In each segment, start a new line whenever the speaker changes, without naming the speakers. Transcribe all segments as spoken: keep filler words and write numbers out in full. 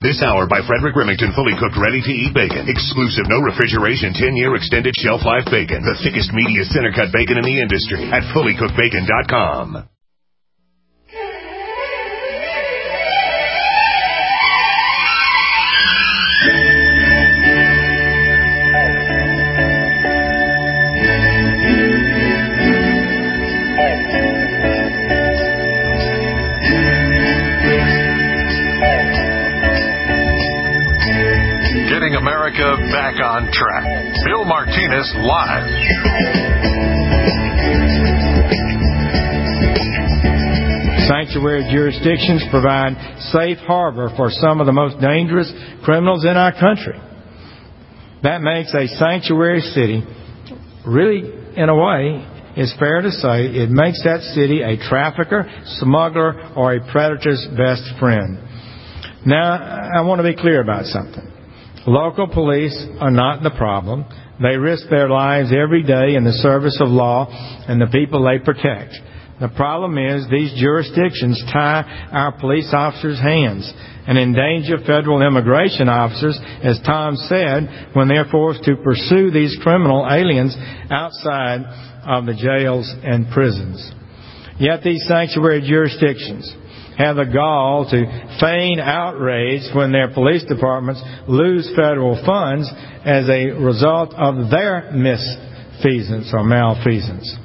This hour by Frederick Remington, fully cooked, ready-to-eat bacon. Exclusive, no refrigeration, ten-year extended shelf life bacon. The thickest, meatiest center-cut bacon in the industry at fully cooked bacon dot com.
America back on track. Bill Martinez live.
Sanctuary jurisdictions provide safe harbor for some of the most dangerous criminals in our country. That makes a sanctuary city, really, in a way, it's fair to say, it makes that city a trafficker, smuggler, or a predator's best friend. Now, I want to be clear about something. Local police are not the problem. They risk their lives every day in the service of law and the people they protect. The problem is these jurisdictions tie our police officers' hands and endanger federal immigration officers, as Tom said, when they're forced to pursue these criminal aliens outside of the jails and prisons. Yet these sanctuary jurisdictions have the gall to feign outrage when their police departments lose federal funds as a result of their misfeasance or malfeasance.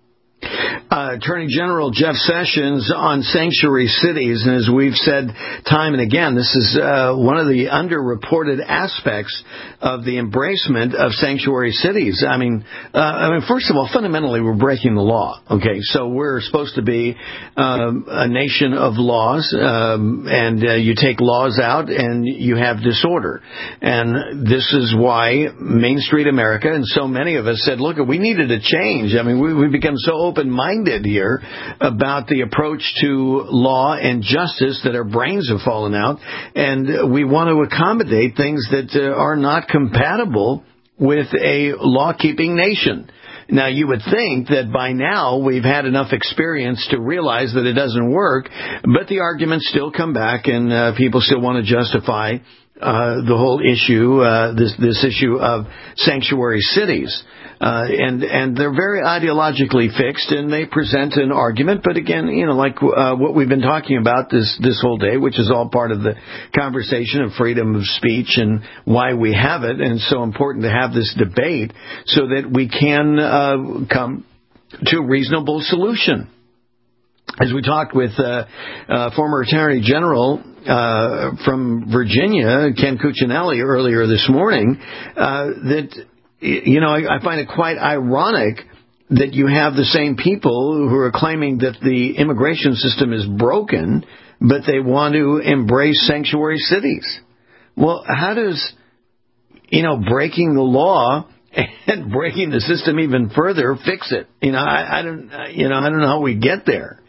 Uh, Attorney General Jeff Sessions on sanctuary cities, and as we've said time and again, this is uh, one of the underreported aspects of the embracement of sanctuary cities. I mean, uh, I mean, first of all, fundamentally, we're breaking the law. Okay, so we're supposed to be uh, a nation of laws, um, and uh, you take laws out, and you have disorder. And this is why Main Street America and so many of us said, look, we needed a change. I mean, we, we've become so open-minded here about the approach to law and justice that our brains have fallen out, and we want to accommodate things that uh, are not compatible with a law-keeping nation. Now, you would think that by now we've had enough experience to realize that it doesn't work, but the arguments still come back, and uh, people still want to justify uh, the whole issue, uh, this, this issue of sanctuary cities. Uh, and, and they're very ideologically fixed, and they present an argument. But again, you know, like, uh, what we've been talking about this, this whole day, which is all part of the conversation of freedom of speech and why we have it. And it's so important to have this debate so that we can, uh, come to a reasonable solution. As we talked with, uh, uh, former Attorney General, uh, from Virginia, Ken Cuccinelli, earlier this morning, uh, that, you know, I, I find it quite ironic that you have the same people who are claiming that the immigration system is broken, but they want to embrace sanctuary cities. Well, how does, you know, breaking the law and breaking the system even further fix it? You know, I, I don't, you know, I don't know how we get there.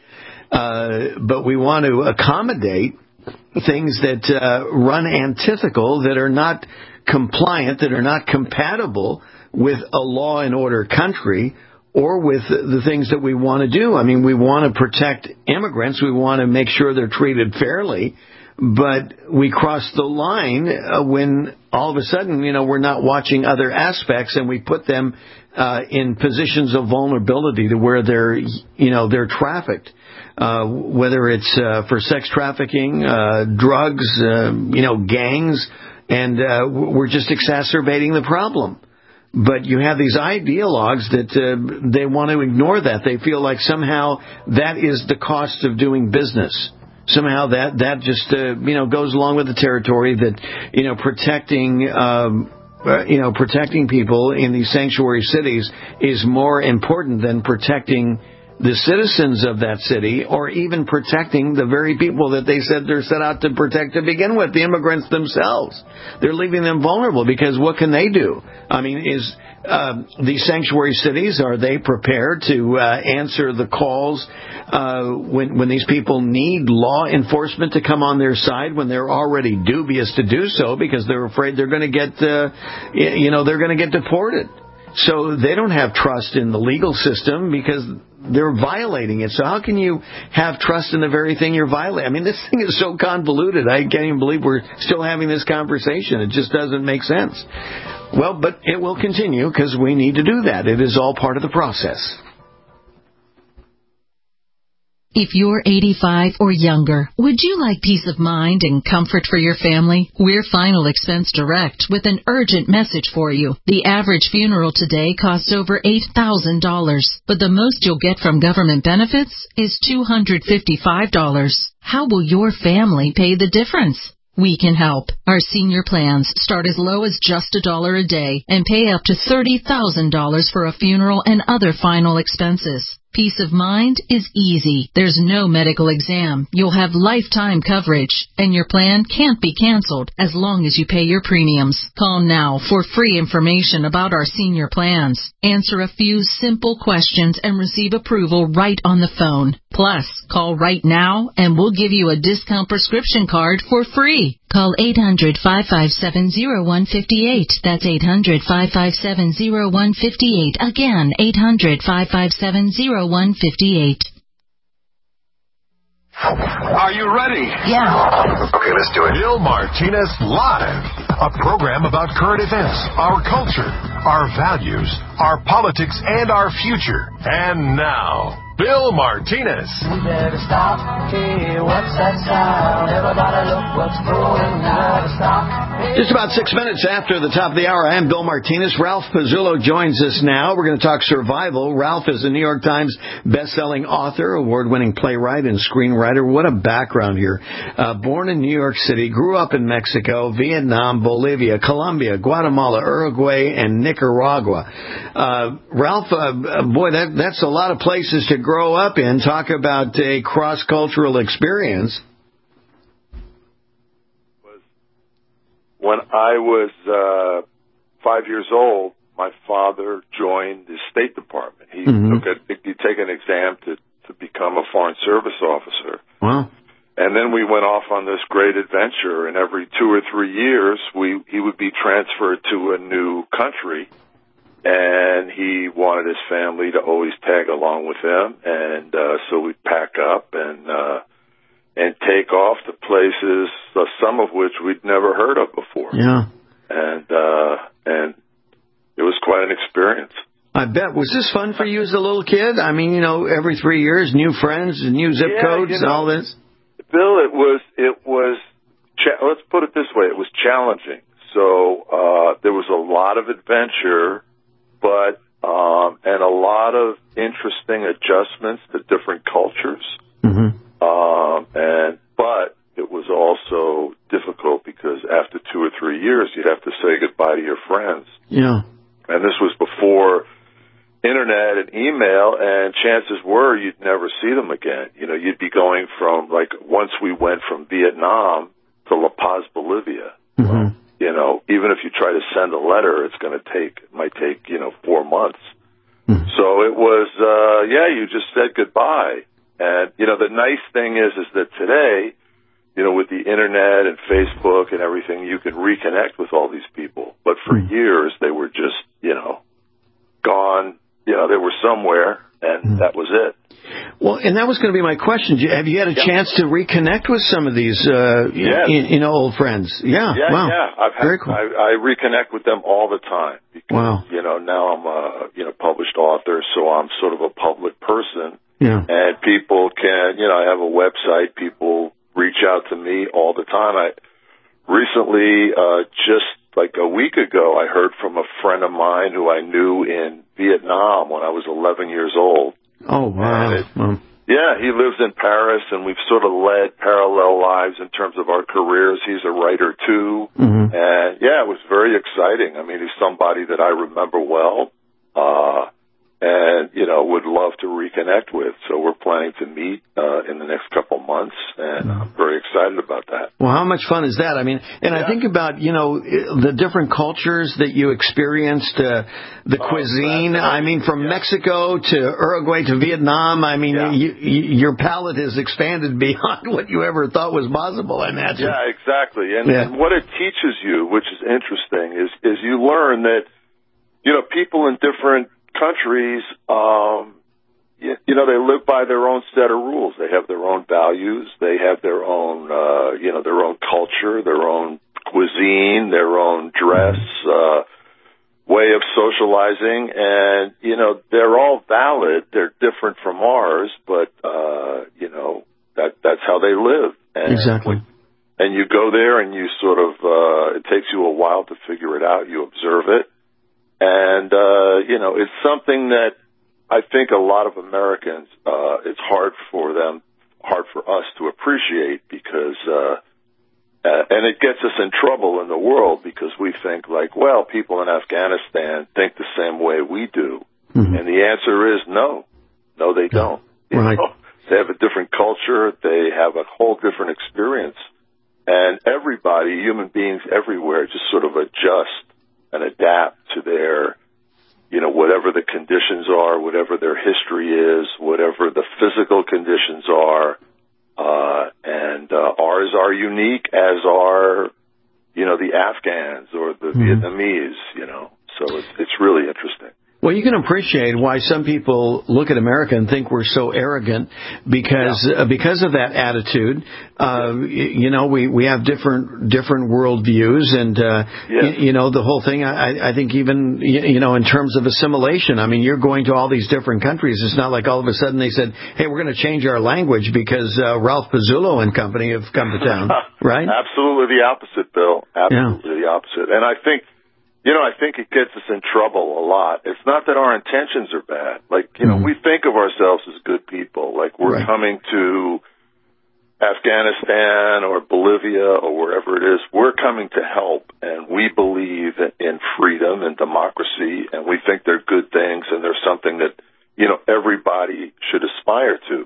Uh, but we want to accommodate things that uh, run antithetical, that are not compliant, that are not compatible with a law and order country or with the things that we want to do. I mean, we want to protect immigrants. We want to make sure they're treated fairly. But we cross the line uh, when all of a sudden, you know, we're not watching other aspects, and we put them uh, in positions of vulnerability to where they're, you know, they're trafficked. Uh, whether it's uh, for sex trafficking, uh, drugs, uh, you know, gangs, and uh, we're just exacerbating the problem. But you have these ideologues that uh, they want to ignore that. They feel like somehow that is the cost of doing business. Somehow that that just uh, you know goes along with the territory that you know protecting. Um, Uh, you know, protecting people in these sanctuary cities is more important than protecting the citizens of that city, or even protecting the very people that they said they're set out to protect to begin with, the immigrants themselves. They're leaving them vulnerable because what can they do? I mean, is uh, these sanctuary cities, are they prepared to uh, answer the calls uh, when, when these people need law enforcement to come on their side, when they're already dubious to do so because they're afraid they're going to get, uh, you know, they're going to get deported? So they don't have trust in the legal system because they're violating it. So how can you have trust in the very thing you're violating? I mean, this thing is so convoluted. I can't even believe we're still having this conversation. It just doesn't make sense. Well, but it will continue because we need to do that. It is all part of the process.
If you're eighty-five or younger, would you like peace of mind and comfort for your family? We're Final Expense Direct with an urgent message for you. The average funeral today costs over eight thousand dollars, but the most you'll get from government benefits is two hundred fifty-five dollars. How will your family pay the difference? We can help. Our senior plans start as low as just a dollar a day and pay up to thirty thousand dollars for a funeral and other final expenses. Peace of mind is easy. There's no medical exam. You'll have lifetime coverage, and your plan can't be canceled as long as you pay your premiums. Call now for free information about our senior plans. Answer a few simple questions and receive approval right on the phone. Plus, call right now and we'll give you a discount prescription card for free. Call eight hundred, five five seven, zero one five eight. That's eight hundred, five five seven, zero one five eight. Again, eight hundred, five five seven, zero one five eight.
Are you ready?
Yeah.
Okay, let's do it. Bill Martinez Live, a program about current events, our culture, our values, our politics, and our future. And now, Bill Martinez.
We better stop. Hey, what's that sound? Everybody look what's going on. Stop.
Just about six minutes after the top of the hour, I am Bill Martinez. Ralph Pizzullo joins us now. We're going to talk survival. Ralph is a New York Times best-selling author, award-winning playwright and screenwriter. What a background here. Uh, born in New York City, grew up in Mexico, Vietnam, Bolivia, Colombia, Guatemala, Uruguay, and Nicaragua. Uh, Ralph, uh, boy, that, that's a lot of places to grow up in. Talk about a cross-cultural experience.
When I was uh, five years old, my father joined the State Department. He
Mm-hmm.
took a, he took an exam to, to become a Foreign Service officer.
Wow.
And then we went off on this great adventure, and every two or three years, we he would be transferred to a new country, and he wanted his family to always tag along with him, and uh, so we'd pack up and uh, and take off to places, uh, some of which we'd never heard of before.
Yeah.
And uh, and it was quite an experience.
I bet. Was this fun for you as a little kid? I mean, you know, every three years, new friends, new zip
Yeah,
codes,
you know,
and all this.
Bill, it was it was. Cha- let's put it this way: it was challenging. So uh, there was a lot of adventure, but um, and a lot of interesting adjustments to different cultures.
Mm-hmm.
Um, and but it was also difficult because after two or three years, you'd have to say goodbye to your friends.
Yeah.
And this was before internet and email, and chances were you'd never see them again. You know, you'd be going from, like, once we went from Vietnam to La Paz, Bolivia.
Mm-hmm.
You know, even if you try to send a letter, it's going to take, it might take, you know, four months.
Mm-hmm.
So it was, uh, yeah, you just said goodbye. And, you know, the nice thing is, is that today, you know, with the internet and Facebook and everything, you can reconnect with all these people. But for mm-hmm. years, they were just, you know, gone. You know, they were somewhere, and mm-hmm. that was it.
Well, and that was going to be my question. Have you had a yeah. chance to reconnect with some of these, uh,
yes.
you, you know, old friends? Yeah.
Yeah,
wow.
yeah. I've had,
Very cool.
I, I reconnect with them all the time. Because,
wow.
you know, now I'm a, you know, published author, so I'm sort of a public person.
Yeah.
And people can, you know, I have a website. People reach out to me all the time. I recently, uh, just like a week ago, I heard from a friend of mine who I knew in Vietnam when I was eleven years old.
Oh, wow.
It,
wow.
Yeah, he lives in Paris, and we've sort of led parallel lives in terms of our careers. He's a writer, too.
Mm-hmm.
And, yeah, it was very exciting. I mean, he's somebody that I remember well. Uh, and, you know, would love to reconnect with. So we're planning to meet uh, in the next couple months, and I'm very excited about that.
Well, how much fun is that? I mean, and yeah. I think about, you know, the different cultures that you experienced, uh, the oh, cuisine. I mean, from yeah. Mexico to Uruguay to Vietnam. I mean, yeah. you, you, your palate has expanded beyond what you ever thought was possible, I imagine.
Yeah, exactly. And,
yeah.
and what it teaches you, which is interesting, is, is you learn that, you know, people in different countries, um, you, you know, they live by their own set of rules. They have their own values. They have their own, uh, you know, their own culture, their own cuisine, their own dress, uh, way of socializing, and, you know, they're all valid. They're different from ours, but, uh, you know, that that's how they live. And
exactly.
When, and you go there and you sort of, uh, it takes you a while to figure it out. You observe it. And, uh, you know, it's something that I think a lot of Americans, uh, it's hard for them, hard for us to appreciate because, uh, Uh, and it gets us in trouble in the world because we think like, well, people in Afghanistan think the same way we do. Mm-hmm. And the answer is no. No, they don't. You
right.
know, they have a different culture. They have a whole different experience. And everybody, human beings everywhere, just sort of adjust and adapt to their, you know, whatever the conditions are, whatever their history is, whatever the physical conditions are. Uh, and uh, ours are unique, as are, you know, the Afghans or the mm-hmm. Vietnamese, you know. So it's, it's really interesting.
Well, you can appreciate why some people look at America and think we're so arrogant because yeah. uh, because of that attitude. Uh, you, you know, we, we have different different worldviews, and uh,
yeah.
you, you know the whole thing. I, I think even you know in terms of assimilation. I mean, you're going to all these different countries. It's not like all of a sudden they said, "Hey, we're going to change our language because uh, Ralph Pizzullo and company have come to town." Right?
Absolutely the opposite, Bill. Absolutely yeah. the opposite. And I think. You know, I think it gets us in trouble a lot. It's not that our intentions are bad. Like, you know, mm-hmm. we think of ourselves as good people. Like, we're right. coming to Afghanistan or Bolivia or wherever it is. We're coming to help, and we believe in freedom and democracy, and we think they're good things, and they're something that, you know, everybody should aspire to.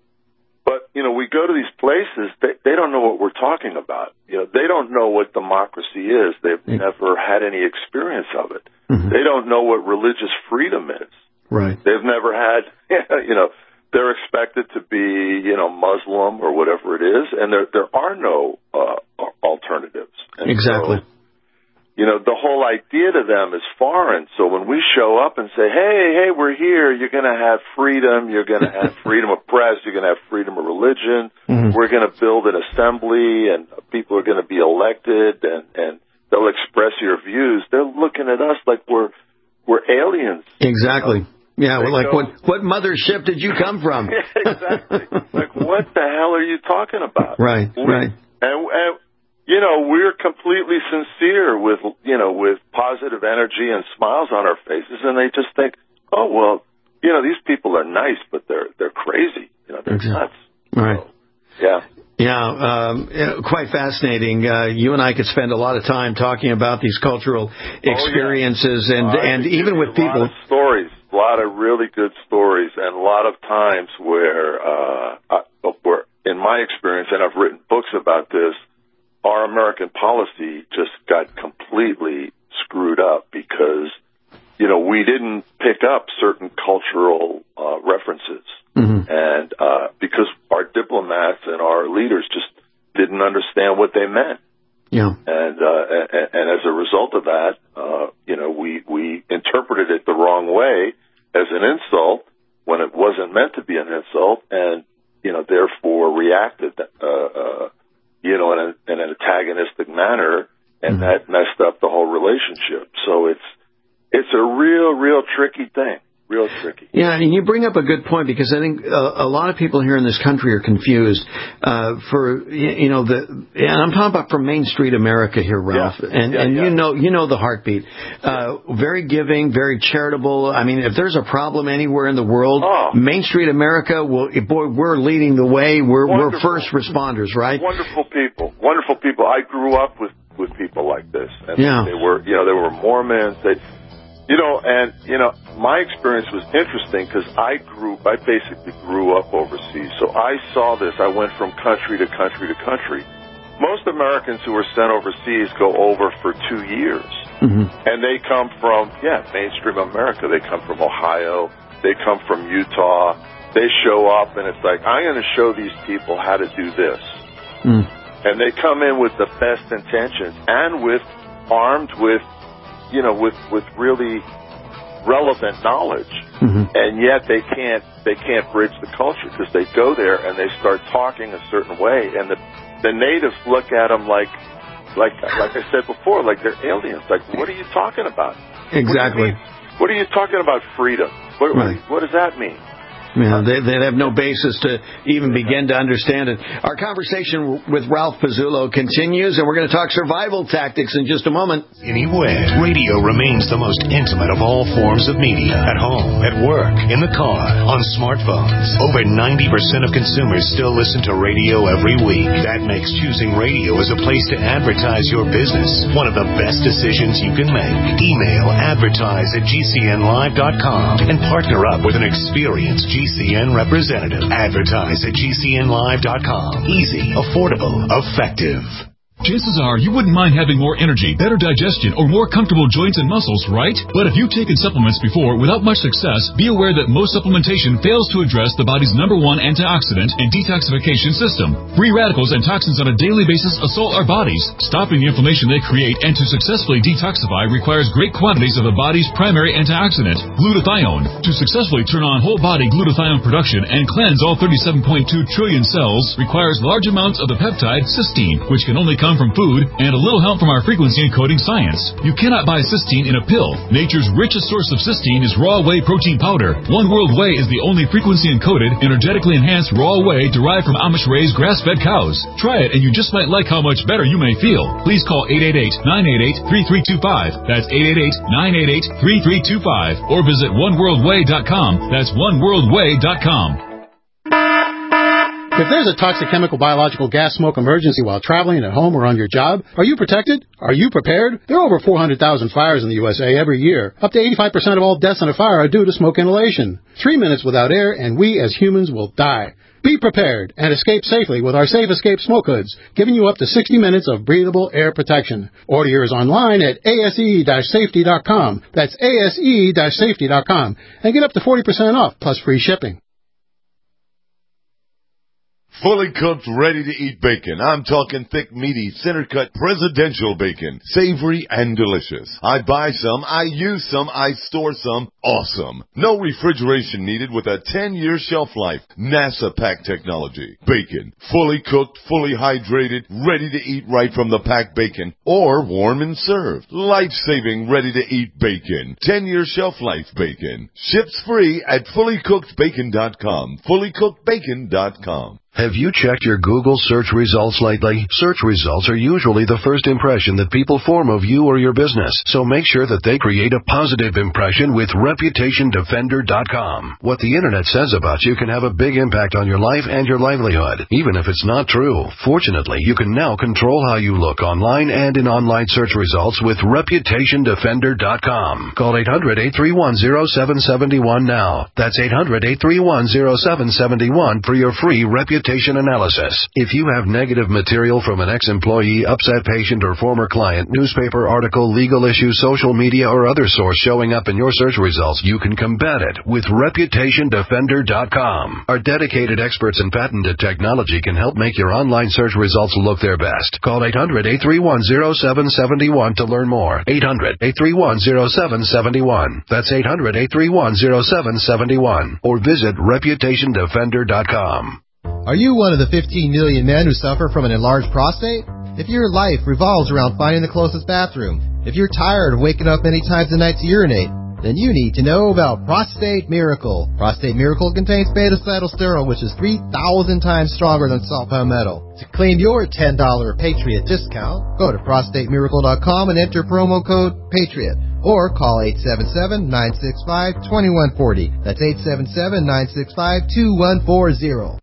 But, you know, we go to these places, they, they don't know what we're talking about. You know, they don't know what democracy is. They've mm-hmm. never had any experience of it. Mm-hmm. They don't know what religious freedom is.
Right.
They've never had, you know, they're expected to be, you know, Muslim or whatever it is, and there there are no uh, alternatives. And
exactly.
So, you know, the whole idea to them is foreign. So when we show up and say, hey, hey, we're here, you're going to have freedom, you're going to have freedom of press, you're going to have freedom of religion, mm-hmm. we're going to build an assembly, and people are going to be elected, and, and they'll express your views. They're looking at us like we're we're aliens.
Exactly. Yeah, well, like, go, what what mothership did you come from?
Exactly. Like, what the hell are you talking about?
Right,
we,
right.
And, and you know, we're completely sincere with, you know, with positive energy and smiles on our faces, and they just think, oh, well, you know, these people are nice, but they're they're crazy. You know, they're
exactly.
nuts.
Right.
So, yeah.
Yeah, um, quite fascinating. Uh, you and I could spend a lot of time talking about these cultural experiences,
oh, yeah.
and
uh,
and even with
a
people.
Lot of stories, a lot of really good stories, and a lot of times where, uh, I, where, in my experience, and I've written books about this, our American policy just got completely screwed up because, you know, we didn't pick up certain cultural uh, references. Mm-hmm. And uh, because our diplomats and our leaders just didn't understand what they meant.
Yeah.
And, uh, and, and as a result of that, uh, you know, we, we interpreted it the wrong way as an insult when it wasn't meant to be an insult, and, you know, therefore reacted uh, uh you know, in, a, in an antagonistic manner, and mm-hmm. that messed up the whole relationship. So it's it's a real, real tricky thing, real tricky.
Yeah, and you bring up a good point, because I think a, a lot of people here in this country are confused. Uh, for you know the, and I'm talking about from Main Street America here, Ralph,
yeah.
and
yeah,
and
yeah.
you know you know the heartbeat. Uh, very giving, very charitable. I mean, if there's a problem anywhere in the world,
oh.
Main Street America will. Boy, we're leading the way. We're
Wonderful.
we're first responders, right?
Wonderful people, wonderful people. I grew up with with people like this, and
yeah.
they were, you know, they were Mormons. They. You know, and, you know, my experience was interesting because I grew, I basically grew up overseas. So I saw this. I went from country to country to country. Most Americans who are sent overseas go over for two years. Mm-hmm. And they come from, yeah, mainstream America. They come from Ohio. They come from Utah. They show up, and it's like, I'm going to show these people how to do this. Mm. And they come in with the best intentions and with, armed with, you know, with, with really relevant knowledge, mm-hmm. and yet they can't they can't bridge the culture because they go there and they start talking a certain way, and the the natives look at them like, like, like I said before, like they're aliens. Like, what are you talking about?
Exactly.
What, you what are you talking about freedom? What,
right.
what does that mean?
Yeah, they, they have no basis to even begin to understand it. Our conversation with Ralph Pizzullo continues, and we're going to talk survival tactics in just a moment.
Anywhere, radio remains the most intimate of all forms of media. At home, at work, in the car, on smartphones. Over ninety percent of consumers still listen to radio every week. That makes choosing radio as a place to advertise your business one of the best decisions you can make. Email advertise at G C N live dot com and partner up with an experienced G C N representative. Advertise at G C N live dot com. Easy, affordable, effective.
Chances are you wouldn't mind having more energy, better digestion, or more comfortable joints and muscles, right? But if you've taken supplements before without much success, be aware that most supplementation fails to address the body's number one antioxidant and detoxification system. Free radicals and toxins on a daily basis assault our bodies. Stopping the inflammation they create and to successfully detoxify requires great quantities of the body's primary antioxidant, glutathione. To successfully turn on whole body glutathione production and cleanse all thirty-seven point two trillion cells requires large amounts of the peptide cysteine, which can only come from food and a little help from our frequency encoding science. You cannot buy cysteine in a pill. Nature's richest source of cysteine is raw whey protein powder. One World Whey is the only frequency encoded, energetically enhanced raw whey derived from Amish raised grass-fed cows. Try it and you just might like how much better you may feel. Please call eight eight eight, nine eight eight, three three two five. That's eight eight eight, nine eight eight, three three two five. Or visit one world way dot com. That's one world way dot com.
If there's a toxic chemical, biological, gas, smoke emergency while traveling at home or on your job, are you protected? Are you prepared? There are over four hundred thousand fires in the U S A every year. Up to eighty-five percent of all deaths in a fire are due to smoke inhalation. Three minutes without air and we as humans will die. Be prepared and escape safely with our Safe Escape Smoke Hoods, giving you up to sixty minutes of breathable air protection. Order yours online at A S E safety dot com. That's A S E safety dot com. And get up to forty percent off plus free shipping.
Fully cooked, ready-to-eat bacon. I'm talking thick, meaty, center-cut presidential bacon. Savory and delicious. I buy some, I use some, I store some. Awesome. No refrigeration needed with a ten-year shelf life. NASA pack technology. Bacon. Fully cooked, fully hydrated, ready to eat right from the packed bacon. Or warm and served. Life-saving, ready-to-eat bacon. ten-year shelf life bacon. Ships free at fully cooked bacon dot com. fully cooked bacon dot com.
Have you checked your Google search results lately? Search results are usually the first impression that people form of you or your business, so make sure that they create a positive impression with reputation defender dot com. What the internet says about you can have a big impact on your life and your livelihood, even if it's not true. Fortunately, you can now control how you look online and in online search results with reputation defender dot com. Call eight hundred, eight three one, zero seven seven one now. That's eight hundred, eight three one, zero seven seven one for your free reputation analysis. If you have negative material from an ex-employee, upset patient, or former client, newspaper article, legal issue, social media, or other source showing up in your search results, you can combat it with reputation defender dot com. Our dedicated experts in patented technology can help make your online search results look their best. Call eight hundred, eight three one, zero seven seven one to learn more. eight hundred, eight three one, zero seven seven one. That's eight hundred, eight three one, zero seven seven one. Or visit reputation defender dot com.
Are you one of the fifteen million men who suffer from an enlarged prostate? If your life revolves around finding the closest bathroom, if you're tired of waking up many times a night to urinate, then you need to know about Prostate Miracle. Prostate Miracle contains beta-cytosterol, which is three thousand times stronger than salt palmetto. To claim your ten dollars Patriot discount, go to prostate miracle dot com and enter promo code PATRIOT. Or call eight seven seven, nine six five, two one four zero. That's eight seven seven, nine six five, two one four zero.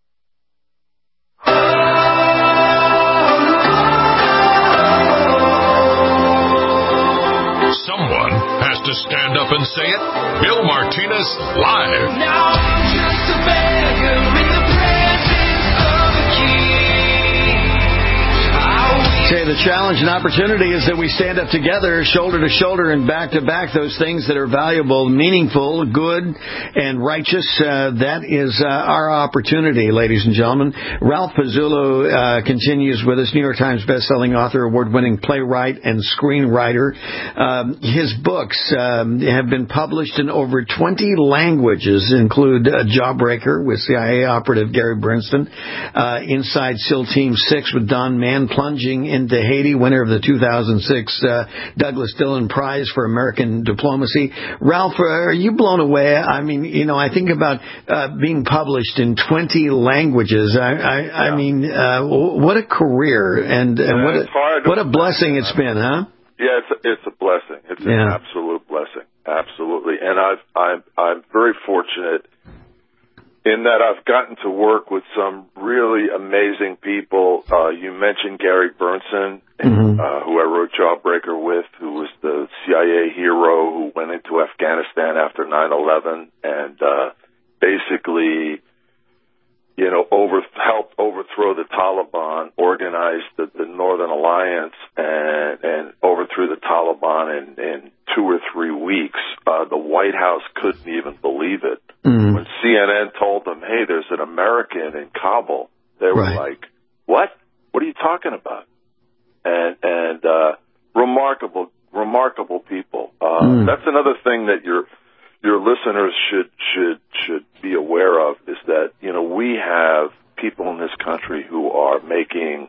Someone has to stand up and say it. Bill Martinez live.
Now I'm just a beggar in the presence of a king. I wish
say the challenge and opportunity is that we stand up together, shoulder to shoulder and back to back, those things that are valuable, meaningful, good, and righteous. Uh, that is uh, our opportunity, ladies and gentlemen. Ralph Pizzullo uh, continues with us, New York Times bestselling author, award-winning playwright and screenwriter. Um, his books um, have been published in over twenty languages, include uh, Jawbreaker with C I A operative Gary Bernstein, uh, Inside SEAL Team six with Don Mann, Plunging into Haiti, winner of the two thousand six uh, Douglas Dillon Prize for American Diplomacy. Ralph, are you blown away? I mean, you know, I think about uh, being published in twenty languages. I, I, yeah. I mean, uh, what a career and, and
yeah,
what a, what a blessing it's been, huh?
Yeah, it's a, it's a blessing. It's yeah. an absolute blessing, absolutely. And I've, I'm I'm very fortunate in that I've gotten to work with some really amazing people. Uh, you mentioned Gary Bernstein, mm-hmm. uh, who I wrote Jawbreaker with, who was the C I A hero who went into Afghanistan after nine eleven and uh, basically, you know, over, helped overthrow the Taliban, organized the, the Northern Alliance, and, and overthrew the Taliban in, in two or three weeks. Uh, the White House couldn't even believe it. Mm. When C N N told them, hey, there's an American in Kabul, they were right. like, what? What are you talking about? And, and uh, remarkable, remarkable people. Uh, mm. That's another thing that your your listeners should should should be aware of is that, you know, we have people in this country who are making,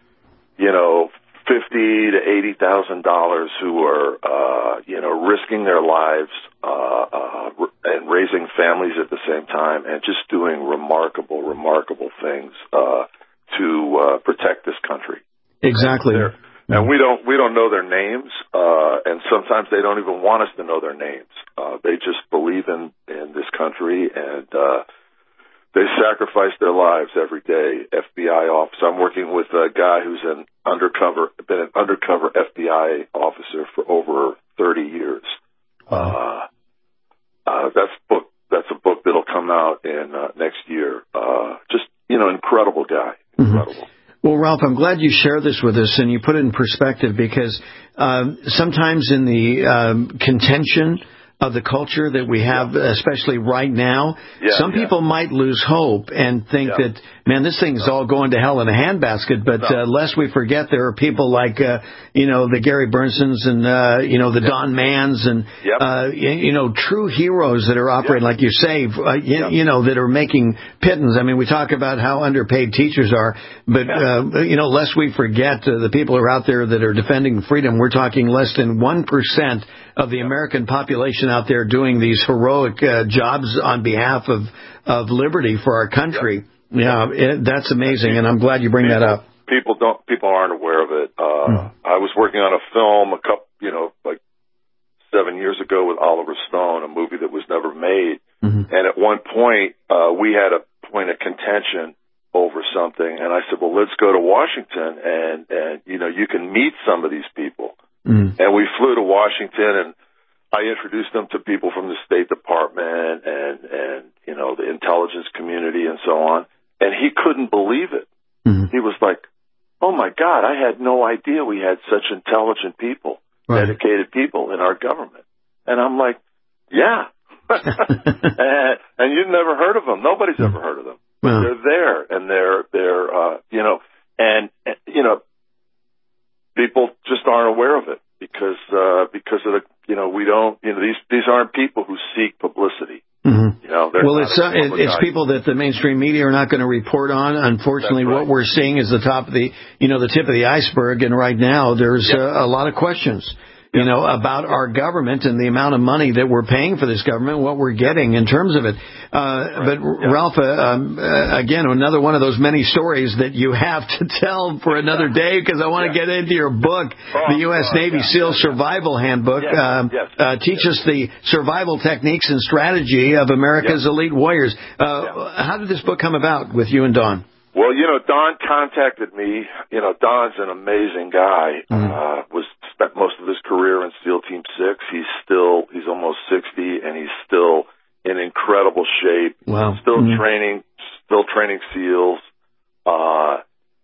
you know, fifty to eighty thousand dollars, who are, uh, you know, risking their lives uh, uh, and raising families at the same time, and just doing remarkable, remarkable things uh, to uh, protect this country.
Exactly.
And, and we don't we don't know their names, uh, and sometimes they don't even want us to know their names. Uh, they just believe in in this country, and uh, they sacrifice their lives every day. F B I officer. I'm working with a guy who's an undercover, been an undercover F B I officer for over thirty years. Wow. Uh, uh, that's book. That's a book that'll come out in uh, next year. Uh, just, you know, incredible guy. Incredible. Mm-hmm.
Well, Ralph, I'm glad you share this with us and you put it in perspective, because uh, sometimes in the um, contention of the culture that we have, yeah. especially right now, yeah, some yeah. people might lose hope and think yeah. that, man, this thing's no. all going to hell in a handbasket. But no. uh, lest we forget, there are people like, uh, you know, the Gary Bernsteins and, uh, you know, the yep. Don Manns and, yep. uh, you know, true heroes that are operating, yep. like you say, uh, you, yep. you know, that are making pittance. I mean, we talk about how underpaid teachers are, but, uh, you know, lest we forget uh, the people who are out there that are defending freedom. We're talking less than one percent of the American population out there doing these heroic uh, jobs on behalf of, of liberty for our country. Yep. Yeah, it, that's amazing, and I'm glad you bring
people,
that up.
People don't, people aren't aware of it. Uh, hmm. I was working on a film a couple, you know, like seven years ago with Oliver Stone, a movie that was never made. Mm-hmm. And at one point, uh, we had a point of contention over something, and I said, well, let's go to Washington, and, and you know, you can meet some of these people. Mm. And we flew to Washington, and I introduced them to people from the State Department and, and, you know, the intelligence community and so on. And he couldn't believe it. Mm-hmm. He was like, oh my God, I had no idea we had such intelligent people, right. dedicated people in our government. And I'm like, yeah. and, and you've never heard of them. Nobody's mm-hmm. ever heard of them. But wow. they're there, and they're, they're, uh, you know, and, and, you know, people just aren't aware of it because, uh, because of the, you know, we don't, you know, these, these aren't people who seek publicity. Mm-hmm. You know,
well, it's, uh, it's people that the mainstream media are not going to report on. Unfortunately, right. what we're seeing is the top of the, you know, the tip of the iceberg. And right now there's yep. a, a lot of questions. You know, about our government and the amount of money that we're paying for this government, what we're getting in terms of it. Uh, right. But, yeah. Ralph, uh, um, uh, again, another one of those many stories that you have to tell for another day, because I want to yeah. get into your book, oh, the U S. Oh, Navy yeah. SEAL Survival Handbook. Yes. Um, yes. Uh, teach yes. us the survival techniques and strategy of America's yes. elite warriors. Uh, yeah. How did this book come about with you and Don?
Well, you know, Don contacted me. You know, Don's an amazing guy. Mm-hmm. Uh, was spent most of his career in SEAL Team Six. He's still, he's almost sixty, and he's still in incredible shape.
Wow.
Still
mm-hmm.
training, still training SEALs. Uh, and he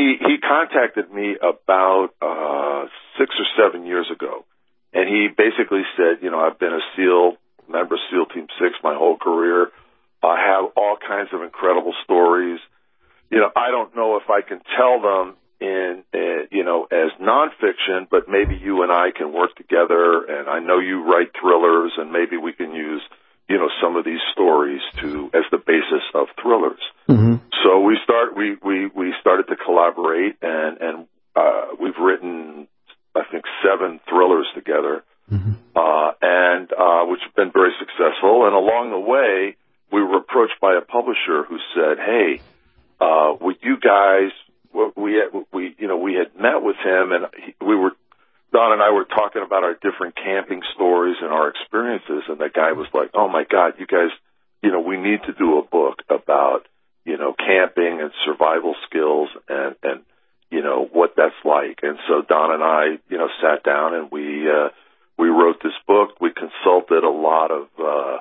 he, he contacted me about uh, six or seven years ago, and he basically said, you know, I've been a SEAL, member of SEAL Team six my whole career. I have all kinds of incredible stories. You know, I don't know if I can tell them in, uh, you know, as nonfiction, but maybe you and I can work together, and I know you write thrillers, and maybe we can use, you know, some of these stories to as the basis of thrillers. Mm-hmm. So we start we, we, we started to collaborate, and and uh, we've written I think seven thrillers together, mm-hmm. uh, and uh, which have been very successful. And along the way, we were approached by a publisher who said, "Hey, uh, would you guys?" We had, we you know we had met with him, and he, we were Don and I were talking about our different camping stories and our experiences, and the guy was like, "Oh my God, you guys, you know, we need to do a book about, you know, camping and survival skills and, and, you know, what that's like." And so Don and I, you know, sat down and we, uh, we wrote this book. We consulted a lot of, uh,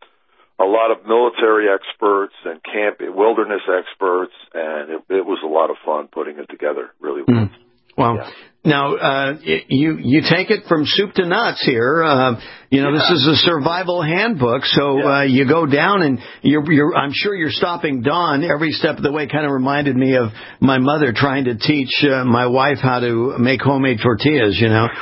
a lot of military experts and camp wilderness experts, and it, it was a lot of fun putting it together. Really was.
Mm. Well, yeah. Now, uh, you, you take it from soup to nuts here. Uh, you know, yeah. This is a survival handbook, so, yeah. uh, you go down and you're, you're, I'm sure you're stopping Dawn every step of the way. Kind of reminded me of my mother trying to teach, uh, my wife how to make homemade tortillas, you know.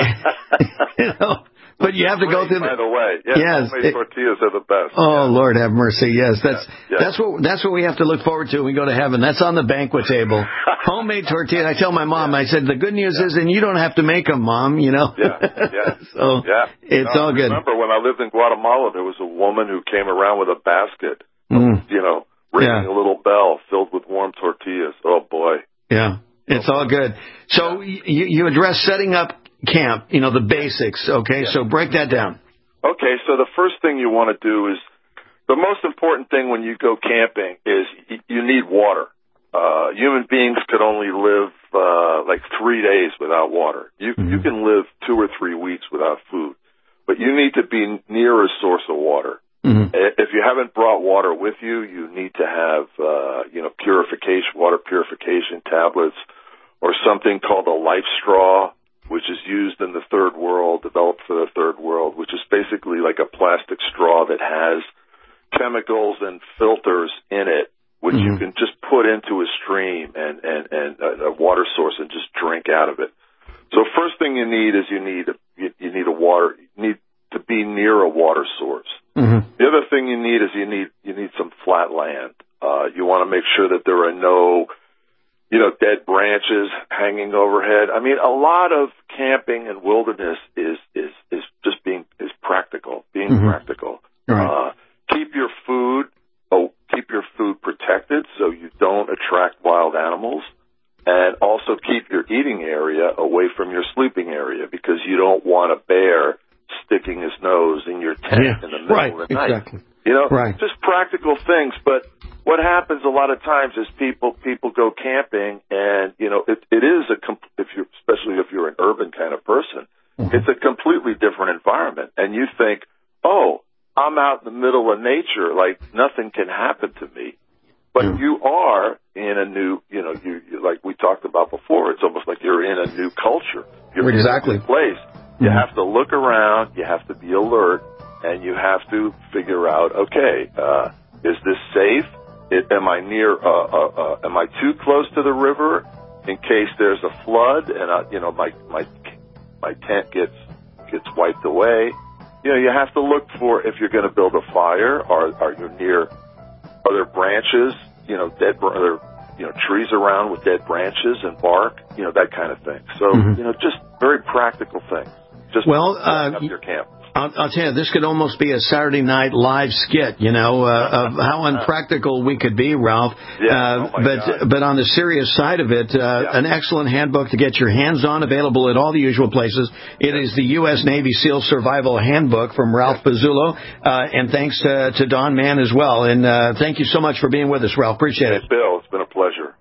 you know. But you have to go through the...
By the way, yes, yes homemade it, tortillas are the best.
Oh, yeah. Lord have mercy, yes. That's
yeah. Yeah.
that's what that's what we have to look forward to when we go to heaven. That's on the banquet table. Homemade tortillas. I tell my mom, yeah. I said, the good news yeah. is, and you don't have to make them, Mom, you know.
Yeah, yeah.
so
yeah.
it's
no,
all good.
I remember when I lived in Guatemala, there was a woman who came around with a basket, mm. you know, ringing yeah. a little bell filled with warm tortillas. Oh, boy.
Yeah, it's oh, all good. So yeah. you, you address setting up camp, you know, the basics, okay? Yeah. So break that down.
Okay, so the first thing you want to do is, the most important thing when you go camping is y- you need water. Uh, human beings could only live uh, like three days without water. You, mm-hmm. you can live two or three weeks without food, but you need to be near a source of water. Mm-hmm. If you haven't brought water with you, you need to have, uh, you know, purification, water purification tablets, or something called a life straw, which is used in the third world, developed for the third world, which is basically like a plastic straw that has chemicals and filters in it, which mm-hmm. you can just put into a stream and, and, and a water source and just drink out of it. So first thing you need is you need, you, you need a water, you need to be near a water source. Mm-hmm. The other thing you need is you need, you need some flat land. Uh, you want to make sure that there are no, you know, dead branches hanging overhead. I mean, a lot of camping and wilderness is, is, is just being, is practical, being mm-hmm. practical. Right. Uh, keep your food, oh, keep your food protected so you don't attract wild animals, and also keep your eating area away from your sleeping area, because you don't want a bear sticking his nose in your tent yeah. in the middle
right.
of the night.
Exactly.
You know,
right.
just practical things. But what happens a lot of times is people people go camping, and you know, it it is a com- if you especially if you're an urban kind of person, mm-hmm. it's a completely different environment, and you think, oh, I'm out in the middle of nature, like nothing can happen to me. But mm-hmm. you are in a new, you know, you, you like we talked about before. It's almost like you're in a new culture. You're
exactly.
in a new place. You mm-hmm. have to look around. You have to be alert. And you have to figure out, okay, uh, is this safe? It, am I near? Uh, uh, uh, am I too close to the river in case there's a flood and uh, you know my my my tent gets gets wiped away? You know, you have to look for if you're going to build a fire. Are are you near? Are there branches? You know, dead are there, you know, trees around with dead branches and bark. You know, that kind of thing. So mm-hmm. you know, just very practical things. Just
well, uh,
up your camp.
I'll, I'll tell you, this could almost be a Saturday Night Live skit, you know, uh, of how unpractical we could be, Ralph.
Yeah,
uh,
oh my
but
God.
but on the serious side of it, uh, yeah. an excellent handbook to get your hands on, available at all the usual places. It yeah. is the U S Navy SEAL Survival Handbook from Ralph yeah. Pizzullo, uh, and thanks to, to Don Mann as well. And uh, thank you so much for being with us, Ralph. Appreciate
hey,
it.
Bill, it's been a pleasure.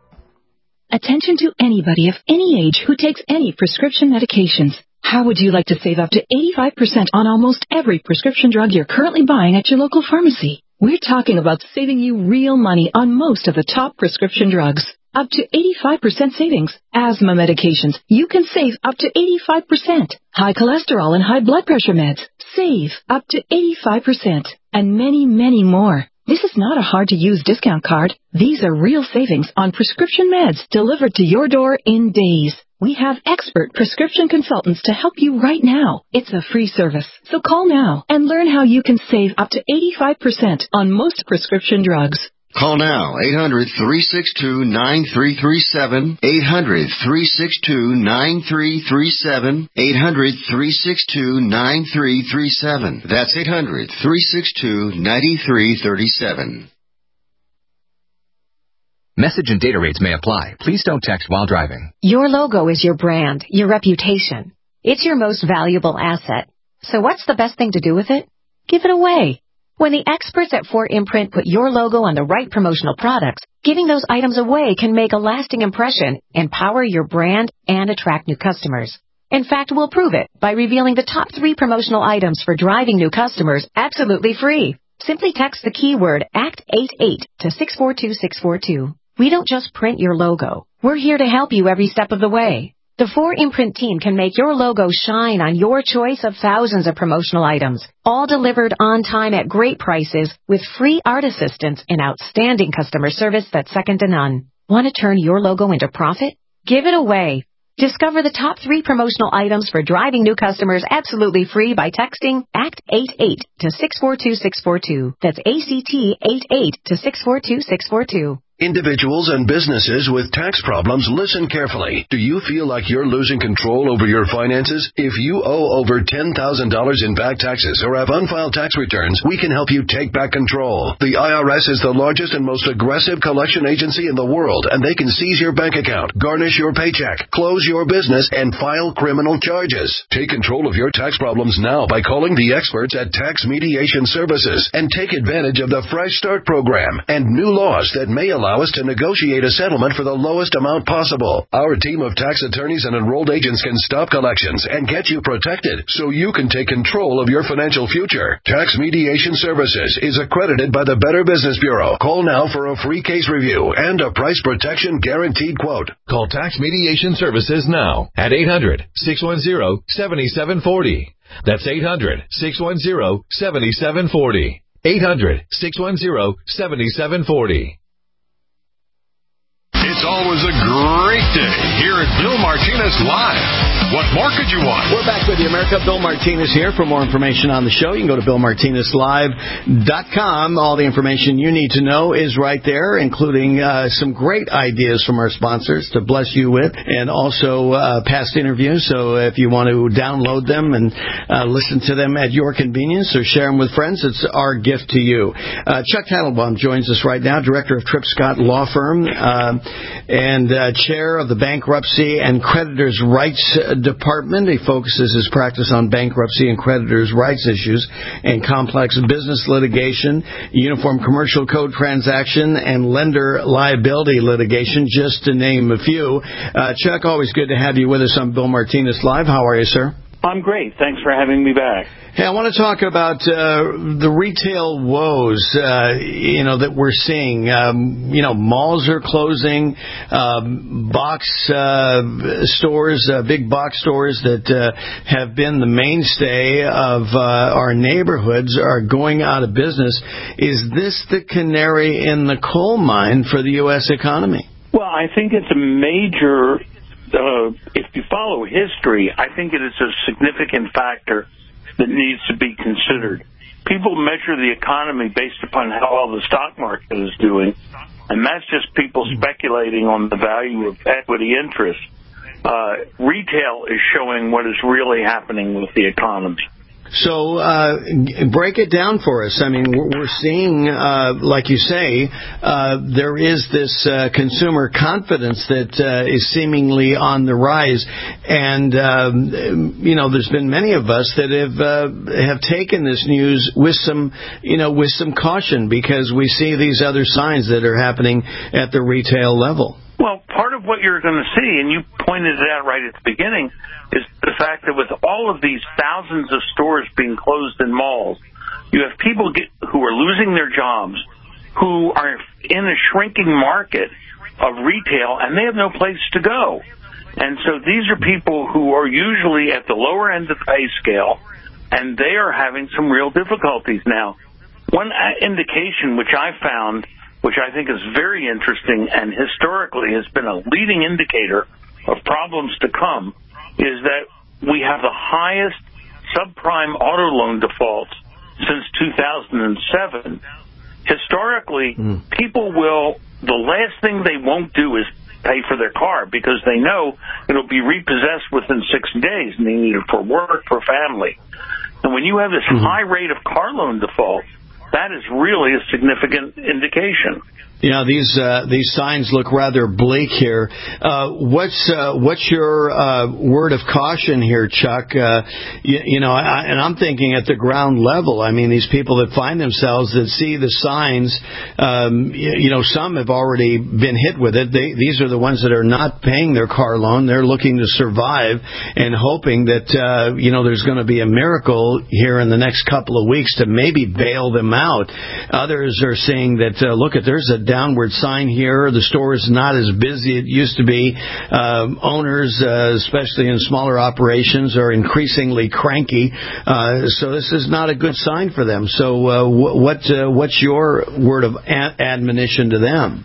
Attention to anybody of any age who takes any prescription medications. How would you like to save up to eighty-five percent on almost every prescription drug you're currently buying at your local pharmacy? We're talking about saving you real money on most of the top prescription drugs. Up to eighty-five percent savings. Asthma medications. You can save up to eighty-five percent. High cholesterol and high blood pressure meds. Save up to eighty-five percent. And many, many more. This is not a hard-to-use discount card. These are real savings on prescription meds delivered to your door in days. We have expert prescription consultants to help you right now. It's a free service. So call now and learn how you can save up to eighty-five percent on most prescription drugs.
Call now, eight hundred, three six two, nine three three seven, eight hundred, three six two, nine three three seven, eight hundred, three six two, nine three three seven. That's eight hundred, three six two, nine three three seven.
Message and data rates may apply. Please don't text while driving.
Your logo is your brand, your reputation. It's your most valuable asset. So what's the best thing to do with it? Give it away. When the experts at four Imprint put your logo on the right promotional products, giving those items away can make a lasting impression, empower your brand, and attract new customers. In fact, we'll prove it by revealing the top three promotional items for driving new customers absolutely free. Simply text the keyword ACT eighty-eight to six four two six four two. We don't just print your logo. We're here to help you every step of the way. The four Imprint team can make your logo shine on your choice of thousands of promotional items, all delivered on time at great prices with free art assistance and outstanding customer service that's second to none. Want to turn your logo into profit? Give it away. Discover the top three promotional items for driving new customers absolutely free by texting ACT eighty-eight to six four two six four two. That's A C T eighty-eight to six four two six four two.
Individuals and businesses with tax problems, listen carefully. Do you feel like you're losing control over your finances? If you owe over ten thousand dollars in back taxes or have unfiled tax returns, we can help you take back control. The I R S is the largest and most aggressive collection agency in the world, and they can seize your bank account, garnish your paycheck, close your business, and file criminal charges. Take control of your tax problems now by calling the experts at Tax Mediation Services and take advantage of the Fresh Start program and new laws that may allow us to negotiate a settlement for the lowest amount possible. Our team of tax attorneys and enrolled agents can stop collections and get you protected so you can take control of your financial future. Tax Mediation Services is accredited by the Better Business Bureau. Call now for a free case review and a price protection guaranteed quote.
Call Tax Mediation Services now at eight hundred, six one zero, seven seven four zero. That's eight hundred, six one zero, seven seven four zero. eight hundred, six one zero, seven seven four zero. It's always a great day here at Bill Martinez Live. What more could you want?
We're back with you, America. Bill Martinez here. For more information on the show, you can go to bill martinez live dot com. All the information you need to know is right there, including uh, some great ideas from our sponsors to bless you with, and also uh, past interviews. So if you want to download them and uh, listen to them at your convenience or share them with friends, it's our gift to you. Uh, Chuck Tannenbaum joins us right now, director of Tripp Scott Law Firm. Uh, and uh, chair of the Bankruptcy and Creditors' Rights Department. He focuses his practice on bankruptcy and creditors' rights issues and complex business litigation, uniform commercial code transaction, and lender liability litigation, just to name a few. Uh, Chuck, always good to have you with us on Bill Martinez Live. How are you, sir?
I'm great. Thanks for having me back.
Hey, I want to talk about uh, the retail woes, uh, you know, that we're seeing. Um, you know, malls are closing, um, box uh, stores, uh, big box stores that uh, have been the mainstay of uh, our neighborhoods are going out of business. Is this the canary in the coal mine for the U S economy?
Well, I think it's a major... Uh, if you follow history, I think it is a significant factor that needs to be considered. People measure the economy based upon how well the stock market is doing, and that's just people speculating on the value of equity interest. Uh, retail is showing what is really happening with the economy.
So uh, break it down for us. I mean, we're seeing, uh, like you say, uh, there is this uh, consumer confidence that uh, is seemingly on the rise. And, um, you know, there's been many of us that have uh, have taken this news with some, you know, with some caution because we see these other signs that are happening at the retail level.
Well, part of what you're going to see, and you pointed it out right at the beginning, is the fact that with all of these thousands of stores being closed in malls, you have people get, who are losing their jobs, who are in a shrinking market, of retail, and they have no place to go. And so these are people who are usually at the lower end of the pay scale, and they are having some real difficulties now. One indication which I found, which I think is very interesting and historically has been a leading indicator of problems to come, is that we have the highest subprime auto loan defaults since two thousand seven. Historically, mm. people will, the last thing they won't do is pay for their car because they know it'll be repossessed within sixty days and they need it for work, for family. And when you have this mm-hmm. high rate of car loan default, that is really a significant indication.
Yeah, these uh, these signs look rather bleak here. Uh, what's uh, what's your uh, word of caution here, Chuck? Uh, you, you know, I, and I'm thinking at the ground level. I mean, these people that find themselves that see the signs. Um, you, you know, some have already been hit with it. They, these are the ones that are not paying their car loan. They're looking to survive and hoping that uh, you know there's going to be a miracle here in the next couple of weeks to maybe bail them out. Others are saying that uh, look, at there's a downward sign here. The store is not as busy as it used to be. Um, owners, uh, especially in smaller operations, are increasingly cranky. Uh, so this is not a good sign for them. So uh, what uh, what's your word of a- admonition to them?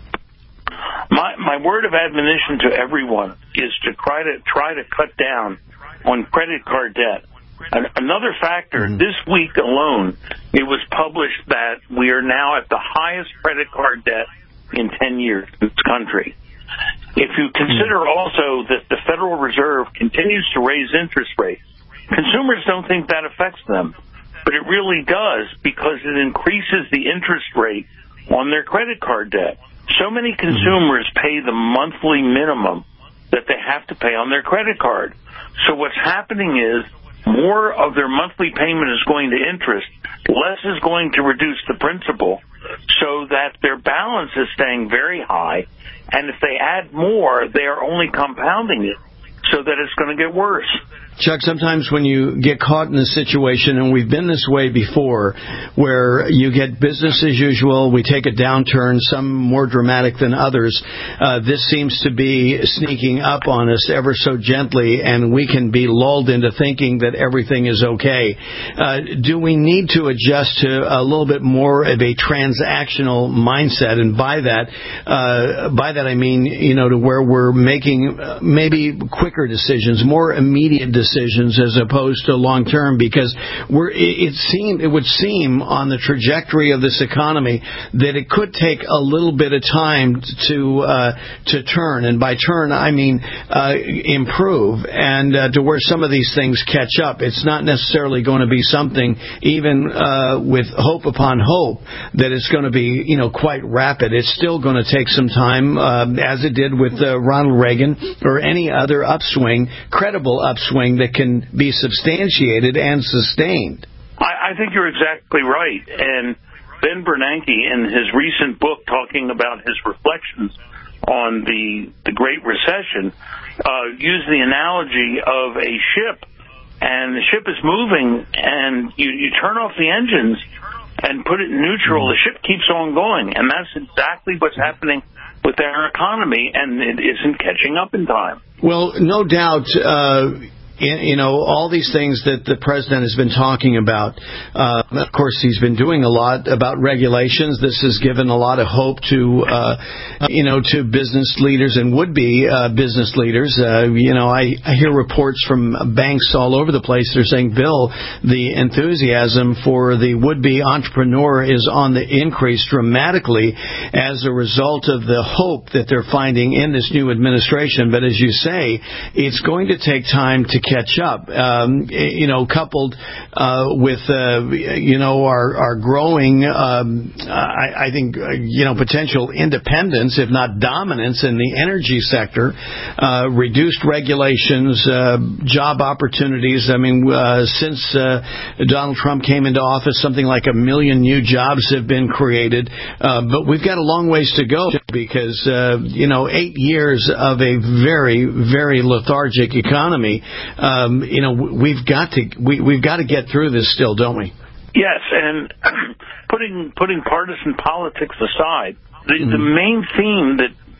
My my word of admonition to everyone is to try to try to cut down on credit card debt. Another factor, mm-hmm. this week alone, it was published that we are now at the highest credit card debt in ten years in this country. If you consider also that the Federal Reserve continues to raise interest rates, consumers don't think that affects them, but it really does because it increases the interest rate on their credit card debt. So many consumers pay the monthly minimum that they have to pay on their credit card. So what's happening is more of their monthly payment is going to interest, less is going to reduce the principal, so that their balance is staying very high, and if they add more, they are only compounding it, so that it's going to get worse.
Chuck, sometimes when you get caught in a situation, and we've been this way before, where you get business as usual, we take a downturn, some more dramatic than others, uh, this seems to be sneaking up on us ever so gently, and we can be lulled into thinking that everything is okay. Uh, do we need to adjust to a little bit more of a transactional mindset? And by that, uh, by that I mean, you know, to where we're making uh, maybe quicker decisions, more immediate decisions, decisions as opposed to long term, because we're, it, it seemed it would seem on the trajectory of this economy that it could take a little bit of time to uh, to turn, and by turn I mean uh, improve, and uh, to where some of these things catch up. It's not necessarily going to be something even uh, with hope upon hope that it's going to be you know quite rapid. It's still going to take some time, uh, as it did with uh, Ronald Reagan or any other upswing, credible upswing that can be substantiated and sustained.
I, I think you're exactly right. And Ben Bernanke, in his recent book talking about his reflections on the the Great Recession, uh, used the analogy of a ship, and the ship is moving, and you, you turn off the engines and put it in neutral, the ship keeps on going, and that's exactly what's happening with our economy, and it isn't catching up in time.
Well, no doubt, uh, you know, all these things that the president has been talking about. Uh, of course, he's been doing a lot about regulations. This has given a lot of hope to, uh, you know, to business leaders and would-be uh, business leaders. Uh, you know, I, I hear reports from banks all over the place. They're saying, Bill, the enthusiasm for the would-be entrepreneur is on the increase dramatically as a result of the hope that they're finding in this new administration. But as you say, it's going to take time to catch up, um, you know, coupled uh, with, uh, you know, our, our growing, um, I, I think, uh, you know, potential independence, if not dominance, in the energy sector, uh, reduced regulations, uh, job opportunities. I mean, uh, since uh, Donald Trump came into office, something like a million new jobs have been created. Uh, but we've got a long ways to go because, uh, you know, eight years of a very, very lethargic economy. Um, you know, we've got to we, we've got to get through this still, don't we?
Yes, and putting putting partisan politics aside, the, mm-hmm. the main theme that,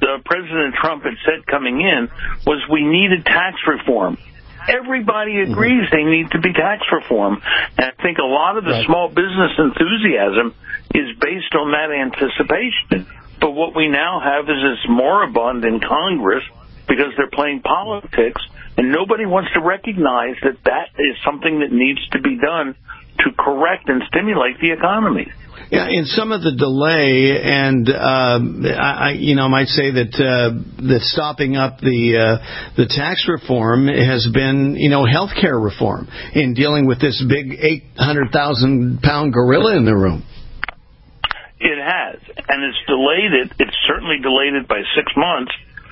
uh, President Trump had said coming in was we needed tax reform. Everybody agrees mm-hmm. they need to be tax reform. And I think a lot of the right. small business enthusiasm is based on that anticipation. But what we now have is this moribund in Congress because they're playing politics, and nobody wants to recognize that that is something that needs to be done to correct and stimulate the economy.
Yeah, in some of the delay, and uh, I, you know, might say that uh, that stopping up the uh, the tax reform has been, you know, health care reform in dealing with this big eight hundred thousand pound gorilla in the room.
It has, and it's delayed it. It's certainly delayed it by six months.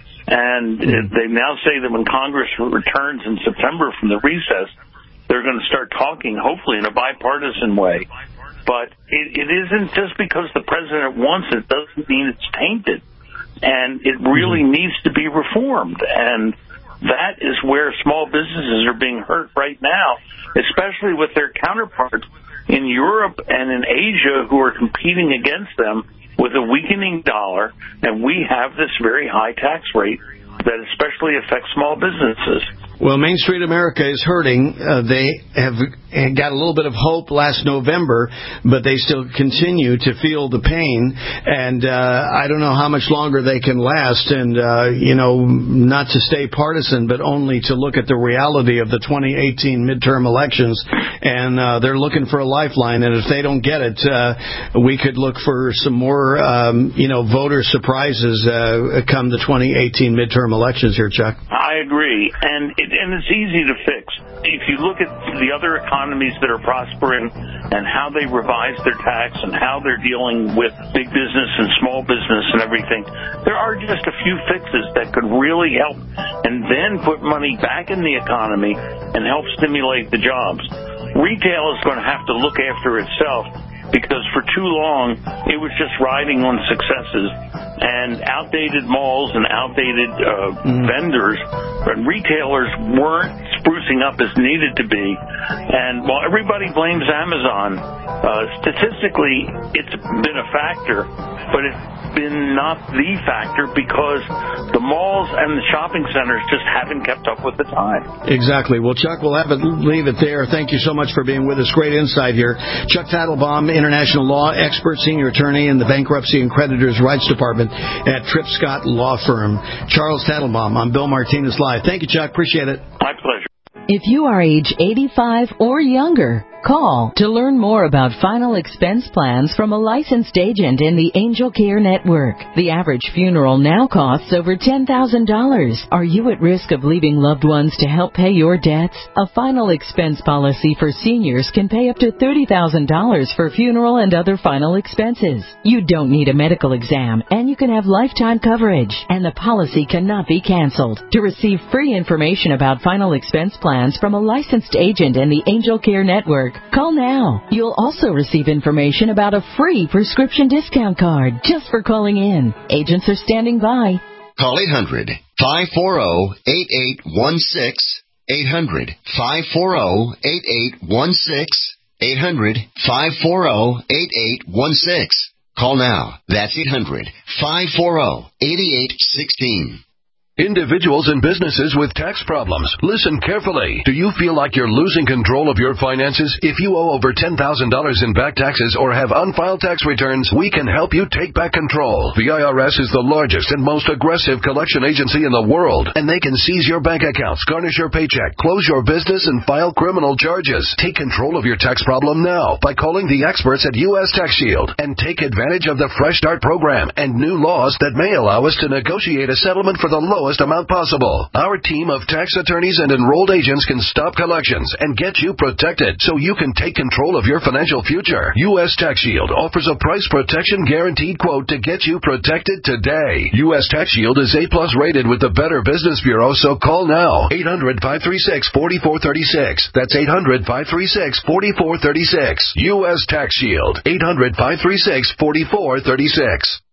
And mm. they now say that when Congress returns in September from the recess, they're going to start talking, hopefully in a bipartisan way. But it, it isn't just because the president wants it doesn't mean it's tainted. And it really mm. needs to be reformed. And that is where small businesses are being hurt right now, especially with their counterparts in Europe and in Asia who are competing against them with a weakening dollar, and we have this very high tax rate that especially affects small businesses.
Well, Main Street America is hurting. Uh, they have got a little bit of hope last November, but they still continue to feel the pain. And uh, I don't know how much longer they can last. And, uh, you know, not to stay partisan, but only to look at the reality of the twenty eighteen midterm elections. And uh, they're looking for a lifeline. And if they don't get it, uh, we could look for some more, um, you know, voter surprises uh, come the twenty eighteen midterm elections here, Chuck.
I agree. And it And it's easy to fix. If you look at the other economies that are prospering and how they revise their tax and how they're dealing with big business and small business and everything, there are just a few fixes that could really help and then put money back in the economy and help stimulate the jobs. Retail is going to have to look after itself because for too long it was just riding on successes, and outdated malls and outdated uh, mm. vendors and retailers weren't sprucing up as needed to be. And while everybody blames Amazon, uh, statistically it's been a factor, but it's been not the factor because the malls and the shopping centers just haven't kept up with the time.
Exactly. Well, Chuck, we'll have it, leave it there. Thank you so much for being with us. Great insight here. Chuck Tattlebaum, international law expert, senior attorney in the Bankruptcy and Creditors' Rights Department at Tripp Scott Law Firm. Charles Tattlebaum on Bill Martinez Live. Thank you, Chuck. Appreciate it.
My pleasure.
If you are age eighty-five or younger, call to learn more about final expense plans from a licensed agent in the Angel Care Network. The average funeral now costs over ten thousand dollars. Are you at risk of leaving loved ones to help pay your debts? A final expense policy for seniors can pay up to thirty thousand dollars for funeral and other final expenses. You don't need a medical exam, and you can have lifetime coverage, and the policy cannot be canceled. To receive free information about final expense plans from a licensed agent in the Angel Care Network, call now. You'll also receive information about a free prescription discount card just for calling in. Agents are standing by.
Call eight hundred, five four zero, eight eight one six, eight hundred, five four zero, eight eight one six, eight hundred, five four zero, eight eight one six. Call now. That's eight hundred, five four zero, eight eight one six.
Individuals and businesses with tax problems, listen carefully. Do you feel like you're losing control of your finances? If you owe over ten thousand dollars in back taxes or have unfiled tax returns, we can help you take back control. The I R S is the largest and most aggressive collection agency in the world, and they can seize your bank accounts, garnish your paycheck, close your business, and file criminal charges. Take control of your tax problem now by calling the experts at U S Tax Shield and take advantage of the Fresh Start program and new laws that may allow us to negotiate a settlement for the lowest amount possible. Our team of tax attorneys and enrolled agents can stop collections and get you protected so you can take control of your financial future. U S Tax Shield offers a price protection guaranteed quote to get you protected today. U S Tax Shield is A plus rated with the Better Business Bureau, so call now. eight hundred, five three six, four four three six. That's eight hundred, five three six, four four three six. U S Tax Shield. eight hundred, five three six, four four three six.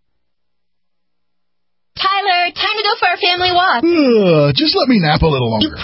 Tyler, time to go for our family walk.
Uh, just let me nap a little longer.
You promised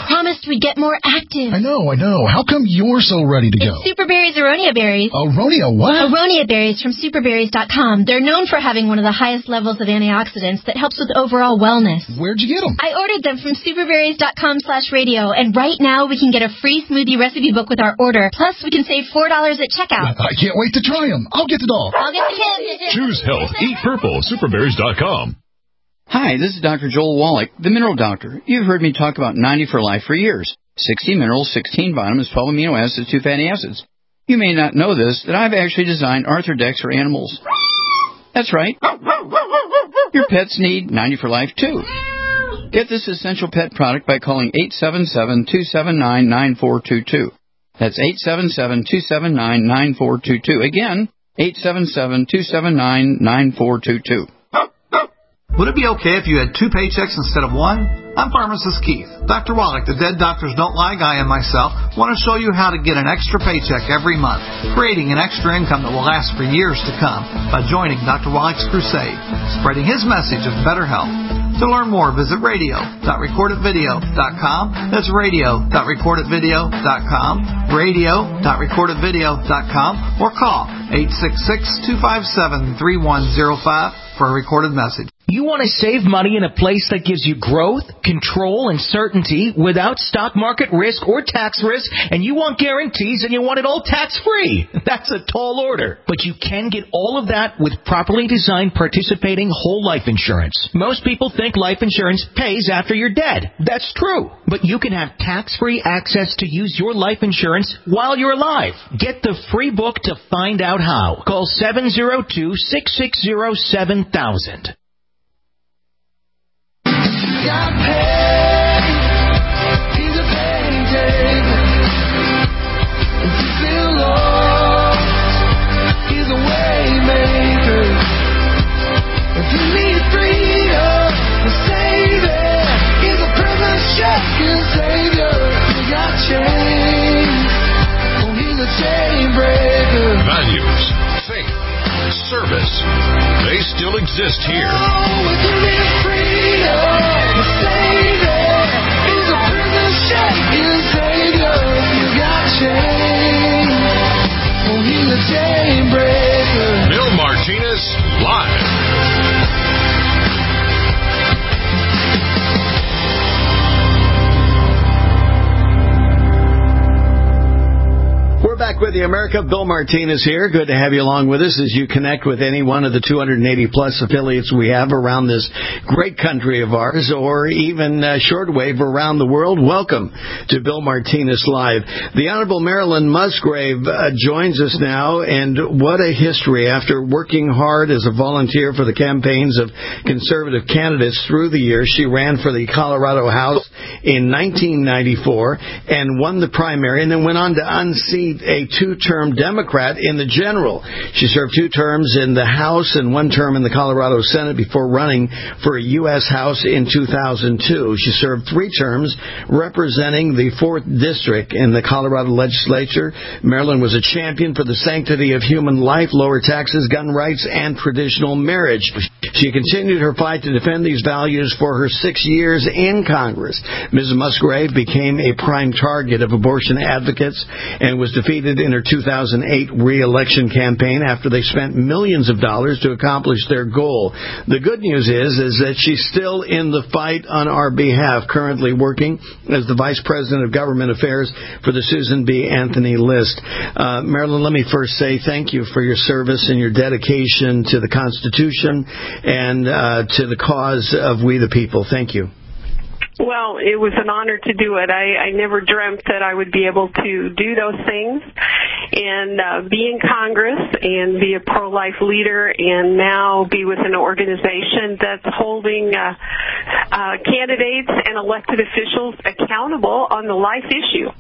fast, we'd get more active.
I know, I know. How come you're so ready to go?
It's Superberry's Aronia berries.
Aronia what?
Aronia berries from superberries dot com. They're known for having one of the highest levels of antioxidants that helps with overall wellness.
Where'd you get them?
I ordered them from superberries dot com slash radio, and right now we can get a free smoothie recipe book with our order. Plus, we can save four dollars at checkout.
I can't wait to try them. I'll get the dog.
I'll get the kids.
Choose health. Eat purple. superberries dot com.
Hi, this is Doctor Joel Wallach, the Mineral Doctor. You've heard me talk about ninety for Life for years. sixty minerals, sixteen vitamins, twelve amino acids, two fatty acids. You may not know this, that I've actually designed Arthrodex for animals. That's right. Your pets need ninety for Life, too. Get this essential pet product by calling eight seven seven, two seven nine, nine four two two. That's eight seven seven, two seven nine, nine four two two. Again, eight seven seven, two seven nine, nine four two two.
Would it be okay if you had two paychecks instead of one? I'm Pharmacist Keith. Doctor Wallach, the Dead Doctors Don't Lie guy, and myself want to show you how to get an extra paycheck every month, creating an extra income that will last for years to come by joining Doctor Wallach's crusade, spreading his message of better health. To learn more, visit radio dot record it video dot com. That's radio dot record it video dot com, radio dot record it video dot com, or call eight six six, two five seven, three one zero five for a recorded message.
You want to save money in a place that gives you growth, control, and certainty without stock market risk or tax risk, and you want guarantees and you want it all tax-free. That's a tall order. But you can get all of that with properly designed participating whole life insurance. Most people think life insurance pays after you're dead. That's true. But you can have tax-free access to use your life insurance while you're alive. Get the free book to find out how. Call seven zero two, six six zero, seven thousand.
Got paid. He's a painting. If you feel lost, he's a way maker. If you need freedom, a savior. He's a prison shaking savior. You got chains. Oh, he's a chain breaker.
Values, faith, service. They still exist here.
Oh, if you need freedom.
Bill Martinez live.
We're back with you, America. Bill Martinez here. Good to have you along with us as you connect with any one of the two hundred eighty plus affiliates we have around this great country of ours, or even uh, shortwave around the world. Welcome to Bill Martinez Live. The Honorable Marilyn Musgrave uh, joins us now, and what a history. After working hard as a volunteer for the campaigns of conservative candidates through the years, she ran for the Colorado House in nineteen ninety-four and won the primary, and then went on to unseat a two-term Democrat in the general. She served two terms in the House and one term in the Colorado Senate before running for a U S House in two thousand two. She served three terms representing the fourth District in the Colorado legislature. Marilyn was a champion for the sanctity of human life, lower taxes, gun rights, and traditional marriage. She continued her fight to defend these values for her six years in Congress. Missus Musgrave became a prime target of abortion advocates and was defeated in her two thousand eight re-election campaign after they spent millions of dollars to accomplish their goal. The good news is, is that she's still in the fight on our behalf, currently working as the Vice President of Government Affairs for the Susan B. Anthony List. Uh, Marilyn, let me first say thank you for your service and your dedication to the Constitution and uh, to the cause of we the people. Thank you.
Well, it was an honor to do it. I, I never dreamt that I would be able to do those things and uh, be in Congress and be a pro-life leader and now be with an organization that's holding uh, uh, candidates and elected officials accountable on the life issue.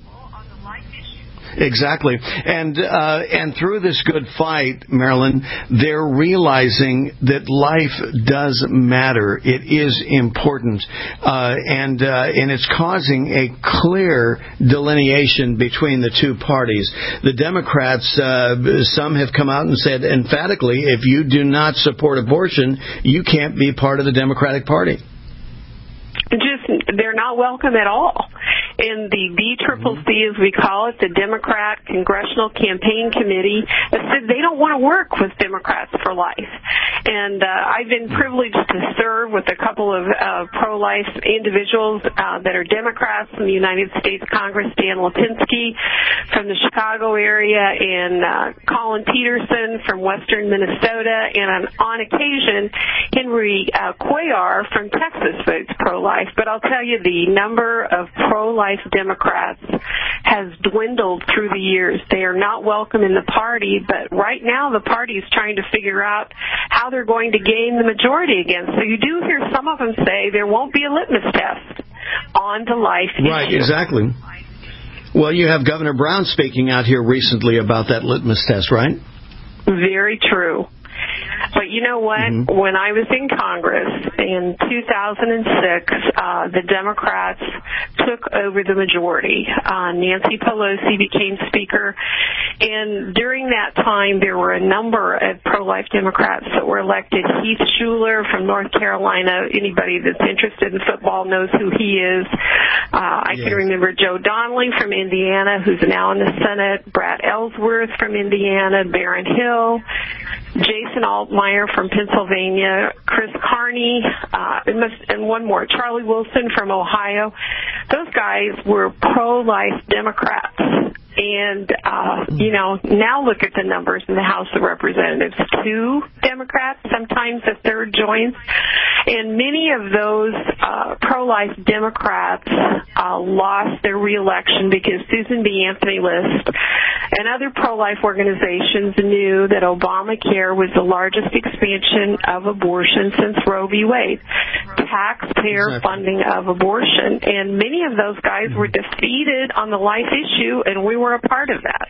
Exactly. And uh, and through this good fight, Marilyn, they're realizing that life does matter. It is important. Uh, and uh, and it's causing a clear delineation between the two parties. The Democrats, uh, some have come out and said emphatically, if you do not support abortion, you can't be part of the Democratic Party.
just, they're not welcome at all. And the D C C C, as we call it, the Democrat Congressional Campaign Committee, has said they don't want to work with Democrats for life. And uh, I've been privileged to serve with a couple of uh, pro-life individuals uh, that are Democrats in the United States Congress, Dan Lipinski from the Chicago area, and uh, Colin Peterson from western Minnesota, and on, on occasion, Henry uh, Cuellar from Texas votes pro-life. But I'll tell you, the number of pro-life Democrats has dwindled through the years. They are not welcome in the party, but right now the party is trying to figure out how they're going to gain the majority again. So you do hear some of them say there won't be a litmus test on the life issue.
Right, exactly. Well, you have Governor Brown speaking out here recently about that litmus test, right?
Very true. But you know what? Mm-hmm. When I was in Congress in two thousand six, uh, the Democrats took over the majority. Uh, Nancy Pelosi became Speaker. And during that time, there were a number of pro-life Democrats that were elected. Heath Schuler from North Carolina. Anybody that's interested in football knows who he is. Uh, I yes. can remember Joe Donnelly from Indiana, who's now in the Senate. Brad Ellsworth from Indiana. Barron Hill. Jason Altmaier from Pennsylvania, Chris Carney, uh, and one more, Charlie Wilson from Ohio. Those guys were pro-life Democrats. And, uh, you know, now look at the numbers in the House of Representatives. Two Democrats, sometimes a third joins. And many of those uh, pro-life Democrats uh, lost their reelection because Susan B. Anthony List and other pro-life organizations knew that Obamacare was the largest expansion of abortion since Roe v. Wade. Taxpayer exactly. funding of abortion. And many of those guys were defeated on the life issue, and we were a part of that.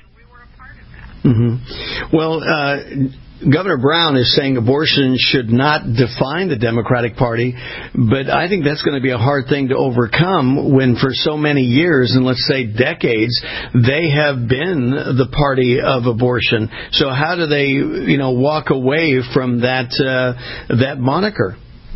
Mm-hmm. Well, uh, Governor Brown is saying abortion should not define the Democratic Party, but I think that's going to be a hard thing to overcome when for so many years, and let's say decades, they have been the party of abortion. So how do they, you know, walk away from that uh, that moniker?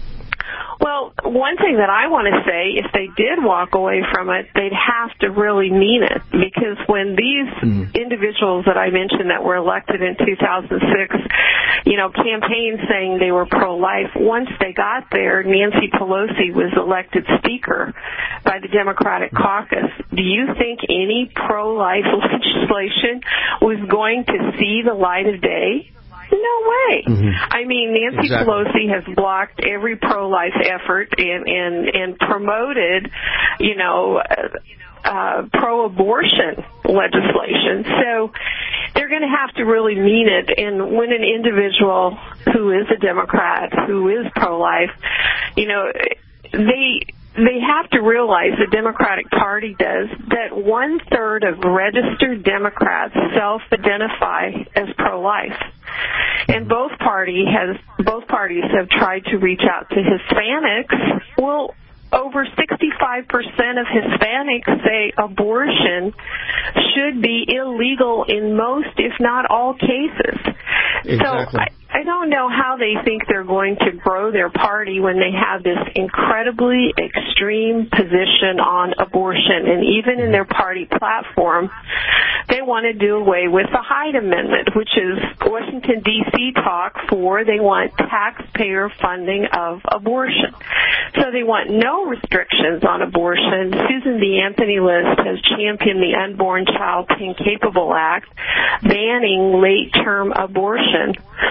Well, one thing that I want to say, if they did walk away from it, they'd have to really mean it. Because when these mm. individuals that I mentioned that were elected in two thousand six, you know, campaigned saying they were pro-life, once they got there, Nancy Pelosi was elected Speaker by the Democratic caucus. Do you think any pro-life legislation was going to see the light of day? No way. Mm-hmm. I mean, Nancy exactly. Pelosi has blocked every pro-life effort and, and, and promoted, you know, uh, uh, pro-abortion legislation. So they're going to have to really mean it. And when an individual who is a Democrat, who is pro-life, you know, they... They have to realize, the Democratic Party does, that one-third of registered Democrats self-identify as pro-life. And both party has, both parties have tried to reach out to Hispanics. Well, over sixty-five percent of Hispanics say abortion should be illegal in most, if not all, cases. Exactly. So I, I don't know how they think they're going to grow their party when they have this incredibly extreme position on abortion. And even in their party platform, they want to do away with the Hyde Amendment, which is Washington, D C talk for they want taxpayer funding of abortion. So they want no restrictions on abortion. Susan B. Anthony List has championed the Unborn Child Incapable Act, banning late-term abortion.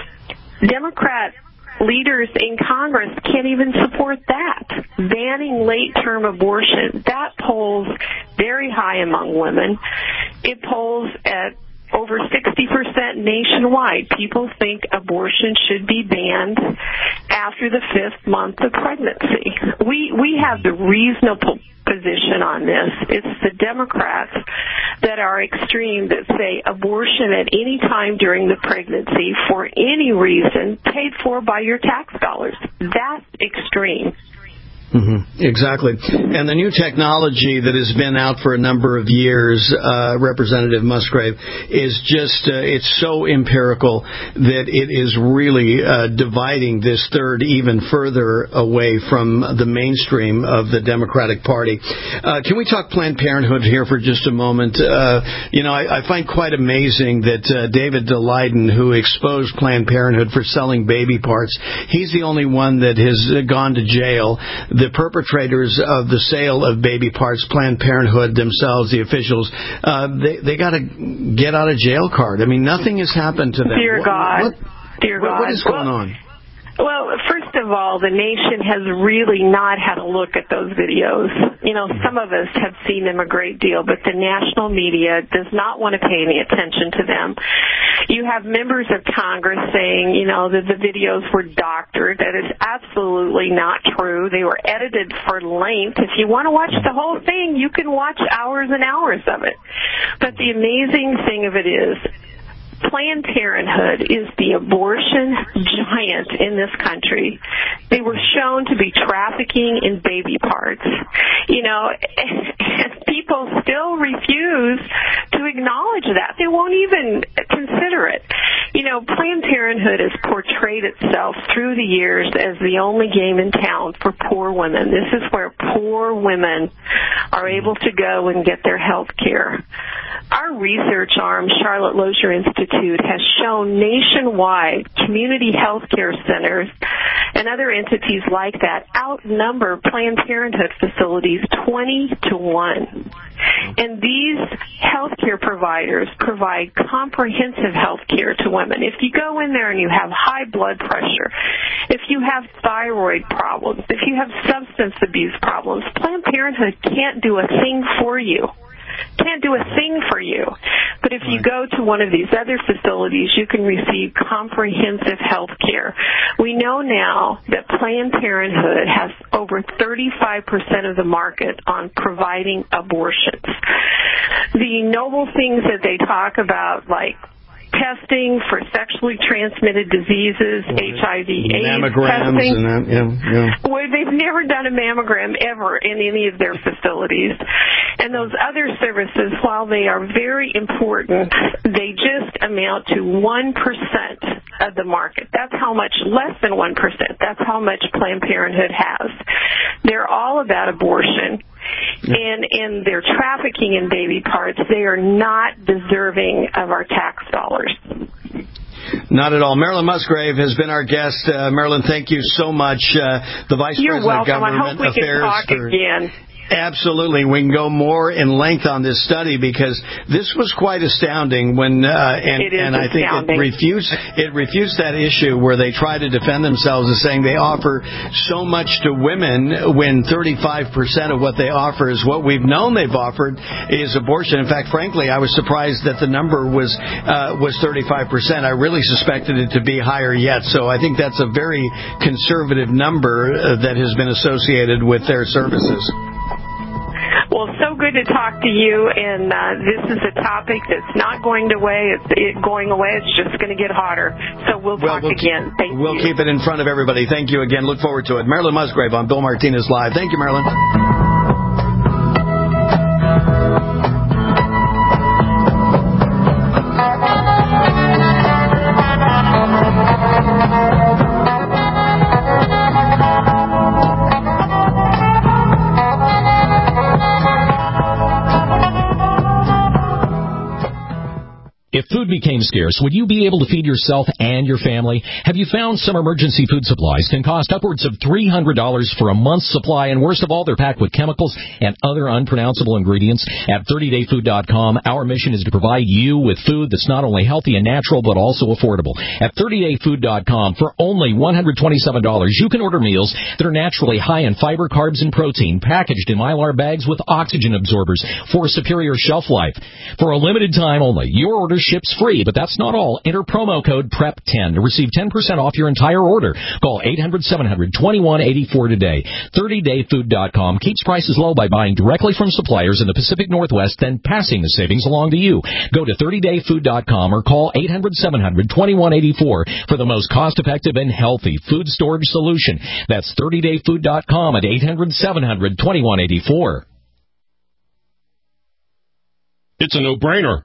Democrat leaders in Congress can't even support that. Banning late-term abortion, that polls very high among women. It polls at over sixty percent nationwide. People think abortion should be banned after the fifth month of pregnancy. We we have the reasonable position on this. It's the Democrats that are extreme, that say abortion at any time during the pregnancy for any reason paid for by your tax dollars. That's extreme.
Mm-hmm. Exactly. And the new technology that has been out for a number of years, uh, Representative Musgrave, is just, uh, it's so empirical that it is really uh, dividing this third even further away from the mainstream of the Democratic Party. Uh, can we talk Planned Parenthood here for just a moment? Uh, you know, I, I find quite amazing that uh, David Daleiden, who exposed Planned Parenthood for selling baby parts, he's the only one that has gone to jail. The perpetrators of the sale of baby parts, Planned Parenthood themselves, the officials, uh, they they got a get out of jail card. I mean, nothing has happened to them.
Dear
what,
God.
What,
Dear
what,
God.
what is going
well,
on?
Well, first of all, the nation has really not had a look at those videos. You know, some of us have seen them a great deal, but the national media does not want to pay any attention to them. You have members of Congress saying, you know, that the videos were doctored. That is absolutely not true. They were edited for length. If you want to watch the whole thing, you can watch hours and hours of it. But the amazing thing of it is, Planned Parenthood is the abortion giant in this country. They were shown to be trafficking in baby parts. You know, and people still refuse to acknowledge that. They won't even consider it. You know, Planned Parenthood has portrayed itself through the years as the only game in town for poor women. This is where poor women are able to go and get their health care. Our research arm, Charlotte Lozier Institute, has shown nationwide community health care centers and other entities like that outnumber Planned Parenthood facilities twenty to one. And these health care providers provide comprehensive health care to women. If you go in there and you have high blood pressure, if you have thyroid problems, if you have substance abuse problems, Planned Parenthood can't do a thing for you. Can't do a thing for you. But if you go to one of these other facilities, you can receive comprehensive health care. We know now that Planned Parenthood has over thirty-five percent of the market on providing abortions. The noble things that they talk about, like testing for sexually transmitted diseases, H I V, AIDS
mammograms
testing.
And that, yeah, yeah.
Well, they've never done a mammogram ever in any of their facilities. And those other services, while they are very important, they just amount to one percent of the market. That's how much, less than one percent. That's how much Planned Parenthood has. They're all about abortion. And in their trafficking in baby parts, they are not deserving of our tax dollars.
Not at all. Marilyn Musgrave has been our guest. Uh, Marilyn, thank you so much. Uh, the Vice
You're
President
welcome.
of Government
I hope we
Affairs.
can talk
for,
again.
Absolutely. We can go more in length on this study because this was quite astounding when, uh, and,
it is
and I think it
astounding.
refutes, it refutes that issue where they try to defend themselves as saying they offer so much to women when thirty-five percent of what they offer is what we've known they've offered is abortion. In fact, frankly, I was surprised that the number was, uh, was thirty-five percent. I really suspected it to be higher yet. So I think that's a very conservative number uh, that has been associated with their services.
Well, so good to talk to you, and uh, this is a topic that's not going away. It's it going away. It's just going to get hotter. So we'll talk
well, we'll
again.
Keep,
Thank
we'll
you.
keep it in front of everybody. Thank you again. Look forward to it. Marilyn Musgrave on Bill Martinez Live. Thank you, Marilyn.
If food became scarce, would you be able to feed yourself and your family? Have you found some emergency food supplies can cost upwards of three hundred dollars for a month's supply, and worst of all, they're packed with chemicals and other unpronounceable ingredients? At thirty day food dot com, our mission is to provide you with food that's not only healthy and natural, but also affordable. At thirty day food dot com, for only one hundred twenty-seven dollars, you can order meals that are naturally high in fiber, carbs, and protein, packaged in Mylar bags with oxygen absorbers for superior shelf life. For a limited time only, your order ships tax-free, but that's not all. Enter promo code P R E P ten to receive ten percent off your entire order. Call eight hundred, seven hundred, twenty-one eighty-four today. thirty day food dot com keeps prices low by buying directly from suppliers in the Pacific Northwest, then passing the savings along to you. Go to thirty day food dot com or call eight hundred, seven hundred, twenty-one eighty-four for the most cost-effective and healthy food storage solution. That's thirty day food dot com at eight hundred, seven hundred, twenty-one eighty-four.
It's a no-brainer.